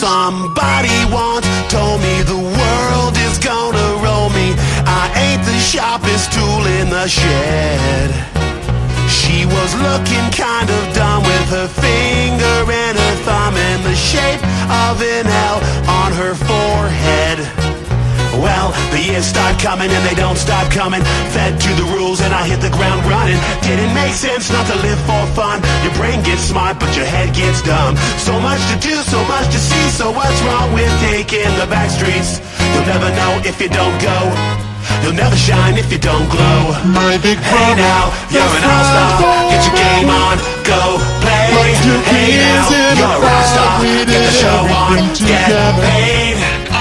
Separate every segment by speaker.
Speaker 1: Somebody once told me the world is gonna roll me. I ain't the sharpest tool in the shed. She was looking kind of dumb with her finger and her thumb in the shape of an L on her forehead. Well, the years start coming and they don't stop coming. Fed to the rules and I hit the ground running. Didn't make sense not to live for fun. Your brain gets smart but your head gets dumb. So much to do, so much to see. So what's wrong with taking the back streets? You'll never know if you don't go. You'll never shine if you don't glow.
Speaker 2: My big
Speaker 1: Hey
Speaker 2: brother,
Speaker 1: now, you're an all-star. Get your game on, go play. Hey now, you're a rock star. Get the show on, get paid.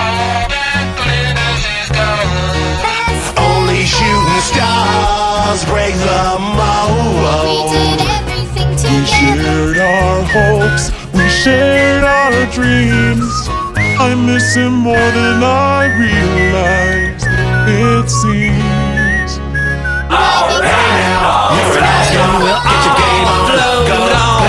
Speaker 1: Only shooting stars break the mold.
Speaker 3: We did everything
Speaker 2: we
Speaker 3: together.
Speaker 2: shared our hopes, we shared our dreams. I miss him more than I realized, it seems.
Speaker 1: Hey now, you're an all-star. Get your game on, go